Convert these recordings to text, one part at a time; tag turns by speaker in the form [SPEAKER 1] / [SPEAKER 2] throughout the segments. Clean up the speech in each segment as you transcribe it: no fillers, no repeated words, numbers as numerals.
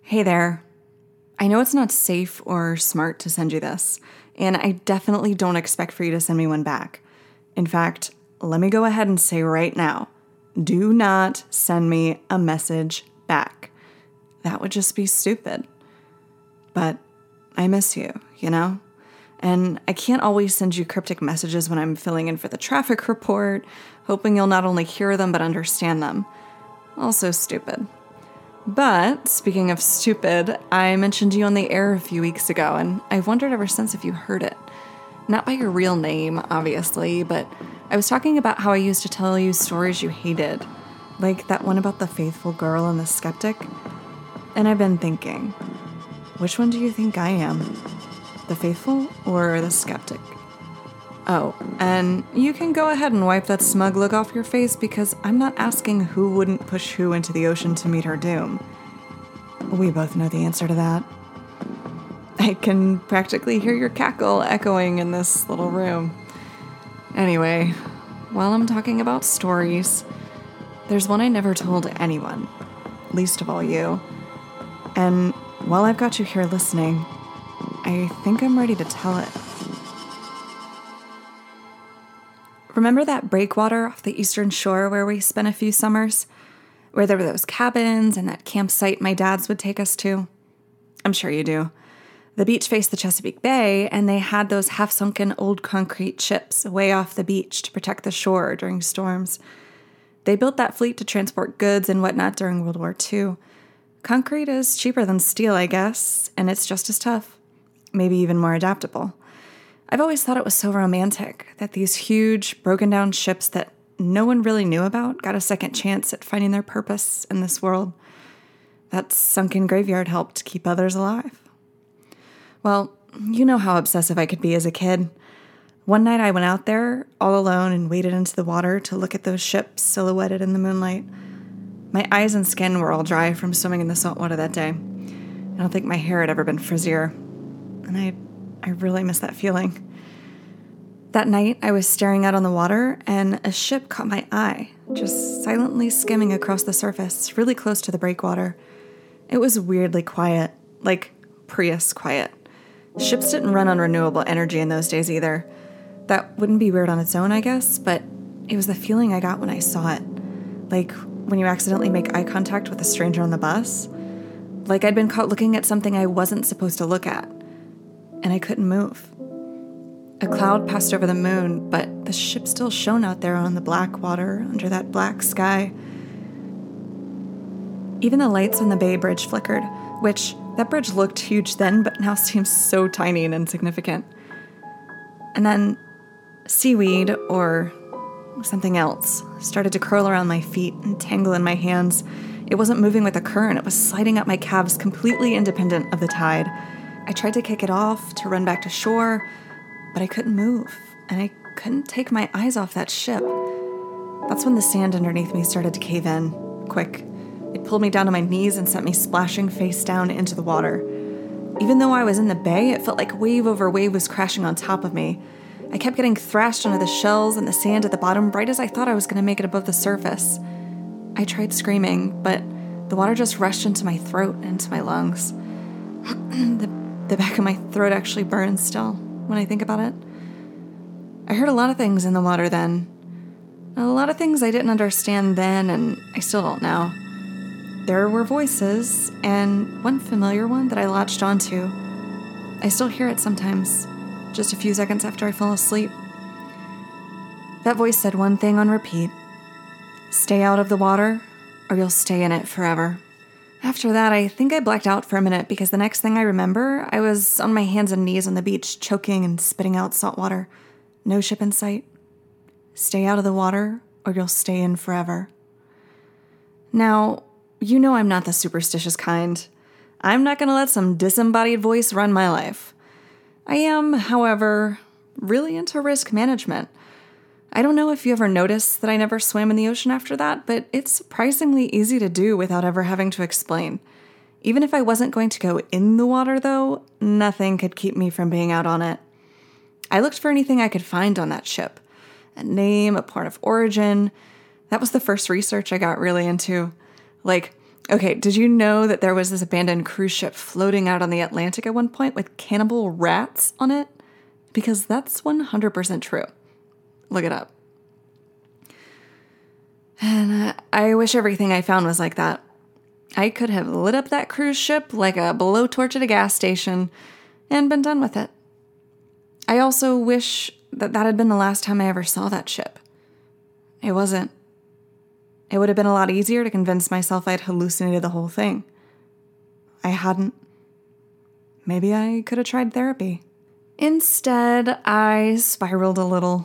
[SPEAKER 1] Hey there. I know it's not safe or smart to send you this, and I definitely don't expect for you to send me one back. In fact, let me go ahead and say right now, do not send me a message back. That would just be stupid. But I miss you, you know? And I can't always send you cryptic messages when I'm filling in for the traffic report, hoping you'll not only hear them but understand them. Also stupid. But, speaking of stupid, I mentioned you on the air a few weeks ago, and I've wondered ever since if you heard it. Not by your real name, obviously, but I was talking about how I used to tell you stories you hated. Like that one about the faithful girl and the skeptic. And I've been thinking, which one do you think I am? The faithful or the skeptic? Oh, and you can go ahead and wipe that smug look off your face because I'm not asking who wouldn't push who into the ocean to meet her doom. We both know the answer to that. I can practically hear your cackle echoing in this little room. Anyway, while I'm talking about stories, there's one I never told anyone, least of all you. And while I've got you here listening, I think I'm ready to tell it. Remember that breakwater off the eastern shore where we spent a few summers? Where there were those cabins and that campsite my dads would take us to? I'm sure you do. The beach faced the Chesapeake Bay, and they had those half-sunken old concrete ships way off the beach to protect the shore during storms. They built that fleet to transport goods and whatnot during World War II. Concrete is cheaper than steel, I guess, and it's just as tough. Maybe even more adaptable. I've always thought it was so romantic that these huge, broken-down ships that no one really knew about got a second chance at finding their purpose in this world. That sunken graveyard helped keep others alive. Well, you know how obsessive I could be as a kid. One night I went out there all alone and waded into the water to look at those ships silhouetted in the moonlight. My eyes and skin were all dry from swimming in the salt water that day. I don't think my hair had ever been frizzier. And I really miss that feeling. That night, I was staring out on the water, and a ship caught my eye, just silently skimming across the surface, really close to the breakwater. It was weirdly quiet, like Prius quiet. Ships didn't run on renewable energy in those days either. That wouldn't be weird on its own, I guess, but it was the feeling I got when I saw it. Like when you accidentally make eye contact with a stranger on the bus. Like I'd been caught looking at something I wasn't supposed to look at. And I couldn't move. A cloud passed over the moon, but the ship still shone out there on the black water under that black sky. Even the lights on the Bay Bridge flickered, which that bridge looked huge then, but now seems so tiny and insignificant. And then seaweed, or something else, started to curl around my feet and tangle in my hands. It wasn't moving with the current, it was sliding up my calves completely independent of the tide. I tried to kick it off, to run back to shore, but I couldn't move, and I couldn't take my eyes off that ship. That's when the sand underneath me started to cave in, quick. It pulled me down to my knees and sent me splashing face down into the water. Even though I was in the bay, it felt like wave over wave was crashing on top of me. I kept getting thrashed under the shells and the sand at the bottom right as I thought I was going to make it above the surface. I tried screaming, but the water just rushed into my throat and into my lungs. The back of my throat actually burns still when I think about it. I heard a lot of things in the water then. A lot of things I didn't understand then, and I still don't now. There were voices, and one familiar one that I latched onto. I still hear it sometimes, just a few seconds after I fall asleep. That voice said one thing on repeat. Stay out of the water, or you'll stay in it forever. After that, I think I blacked out for a minute because the next thing I remember, I was on my hands and knees on the beach, choking and spitting out salt water. No ship in sight. Stay out of the water, or you'll stay in forever. Now, you know I'm not the superstitious kind. I'm not going to let some disembodied voice run my life. I am, however, really into risk management. I don't know if you ever noticed that I never swam in the ocean after that, but it's surprisingly easy to do without ever having to explain. Even if I wasn't going to go in the water, though, nothing could keep me from being out on it. I looked for anything I could find on that ship. A name, a port of origin. That was the first research I got really into. Like, Okay, did you know that there was this abandoned cruise ship floating out on the Atlantic at one point with cannibal rats on it? Because that's 100% true. Look it up. And I wish everything I found was like that. I could have lit up that cruise ship like a blowtorch at a gas station and been done with it. I also wish that had been the last time I ever saw that ship. It wasn't. It would have been a lot easier to convince myself I'd hallucinated the whole thing. I hadn't. Maybe I could have tried therapy. Instead, I spiraled a little.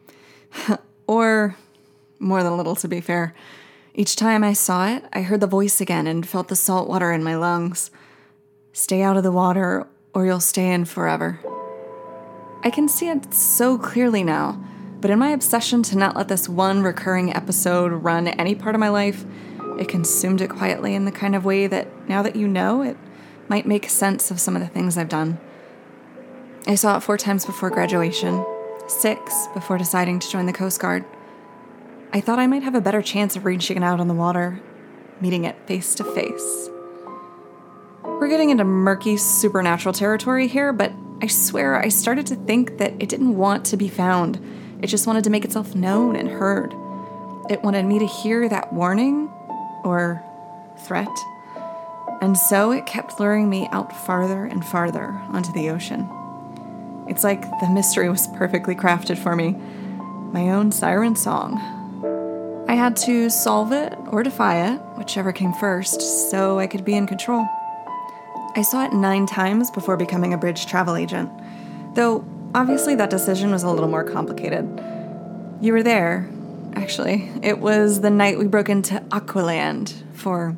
[SPEAKER 1] Or more than a little, to be fair. Each time I saw it, I heard the voice again and felt the salt water in my lungs. Stay out of the water, or you'll stay in forever. I can see it so clearly now, but in my obsession to not let this one recurring episode run any part of my life, it consumed it quietly in the kind of way that, now that you know, it might make sense of some of the things I've done. I saw it 4 times before graduation, 6 before deciding to join the Coast Guard. I thought I might have a better chance of reaching out on the water, meeting it face to face. We're getting into murky supernatural territory here, but I swear I started to think that it didn't want to be found. It just wanted to make itself known and heard. It wanted me to hear that warning or threat. And so it kept luring me out farther and farther onto the ocean. It's like the mystery was perfectly crafted for me. My own siren song. I had to solve it or defy it, whichever came first, so I could be in control. I saw it 9 times before becoming a bridge travel agent, though obviously that decision was a little more complicated. You were there, actually. It was the night we broke into Aqualand for,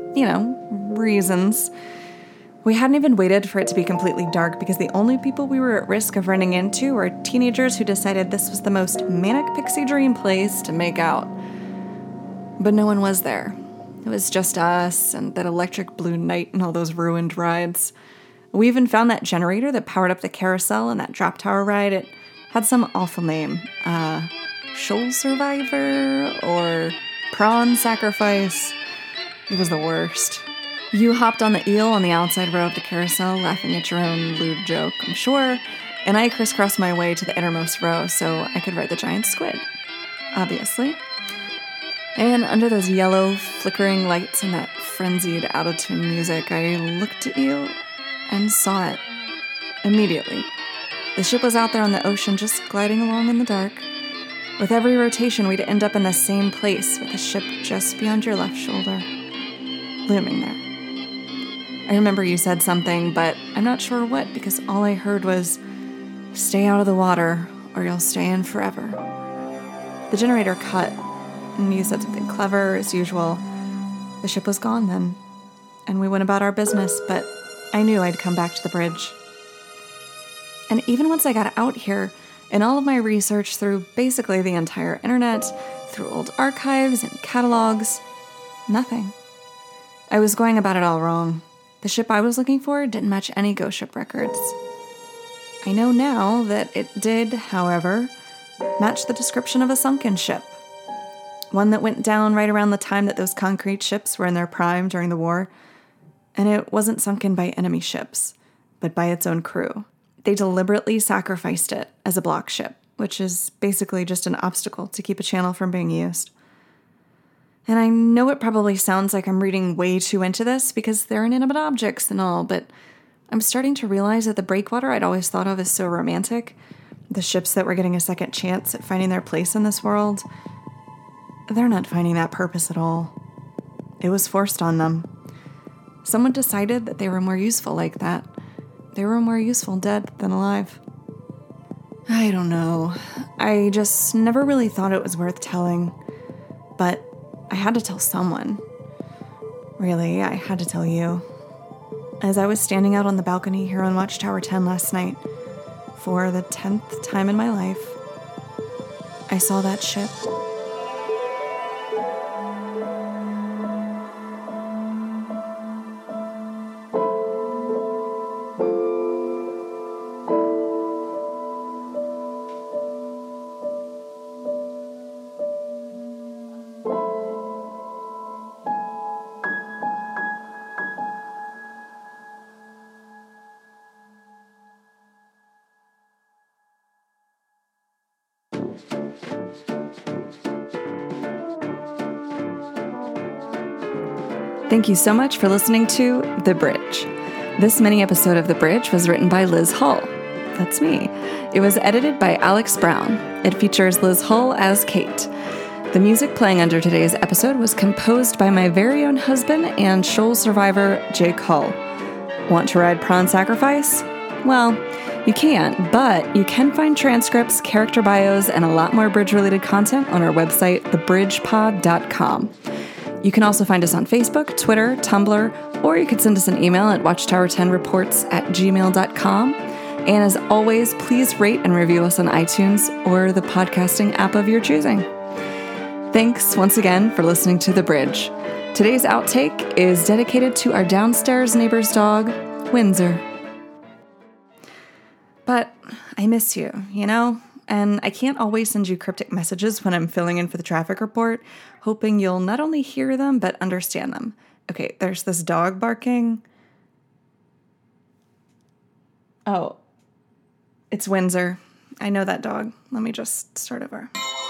[SPEAKER 1] reasons. We hadn't even waited for it to be completely dark because the only people we were at risk of running into were teenagers who decided this was the most manic pixie dream place to make out. But no one was there. It was just us and that electric blue night and all those ruined rides. We even found that generator that powered up the carousel and that drop tower ride. It had some awful name. Shoal Survivor or Prawn Sacrifice. It was the worst. You hopped on the eel on the outside row of the carousel, laughing at your own lewd joke, I'm sure, and I crisscrossed my way to the innermost row so I could ride the giant squid. Obviously. And under those yellow, flickering lights and that frenzied out-of-tune music, I looked at you and saw it. Immediately. The ship was out there on the ocean just gliding along in the dark. With every rotation, we'd end up in the same place with the ship just beyond your left shoulder. Looming there. I remember you said something, but I'm not sure what because all I heard was, stay out of the water or you'll stay in forever. The generator cut. And you said something clever, as usual. The ship was gone then, and we went about our business, but I knew I'd come back to the bridge. And even once I got out here, in all of my research through basically the entire internet, through old archives and catalogs, nothing. I was going about it all wrong. The ship I was looking for didn't match any ghost ship records. I know now that it did, however, match the description of a sunken ship. One that went down right around the time that those concrete ships were in their prime during the war. And it wasn't sunken by enemy ships, but by its own crew. They deliberately sacrificed it as a block ship, which is basically just an obstacle to keep a channel from being used. And I know it probably sounds like I'm reading way too into this because they're inanimate objects and all, but I'm starting to realize that the breakwater I'd always thought of as so romantic, the ships that were getting a second chance at finding their place in this world, they're not finding that purpose at all. It was forced on them. Someone decided that they were more useful like that. They were more useful dead than alive. I don't know. I just never really thought it was worth telling. But I had to tell someone. Really, I had to tell you. As I was standing out on the balcony here on Watchtower 10 last night, for the 10th time in my life, I saw that ship. Thank you so much for listening to The Bridge. This mini episode of The Bridge was written by Liz Hull. That's me. It was edited by Alex Brown. It features Liz Hull as Kate. The music playing under today's episode was composed by my very own husband and Shoal survivor, Jake Hull. Want to ride Prawn Sacrifice? Well, you can't, but you can find transcripts, character bios, and a lot more bridge-related content on our website, thebridgepod.com. You can also find us on Facebook, Twitter, Tumblr, or you could send us an email at watchtower10reports@gmail.com. And as always, please rate and review us on iTunes or the podcasting app of your choosing. Thanks once again for listening to The Bridge. Today's outtake is dedicated to our downstairs neighbor's dog, Windsor. But I miss you, and I can't always send you cryptic messages when I'm filling in for the traffic report, hoping you'll not only hear them, but understand them. Okay, there's this dog barking. Oh, it's Windsor. I know that dog. Let me just start over.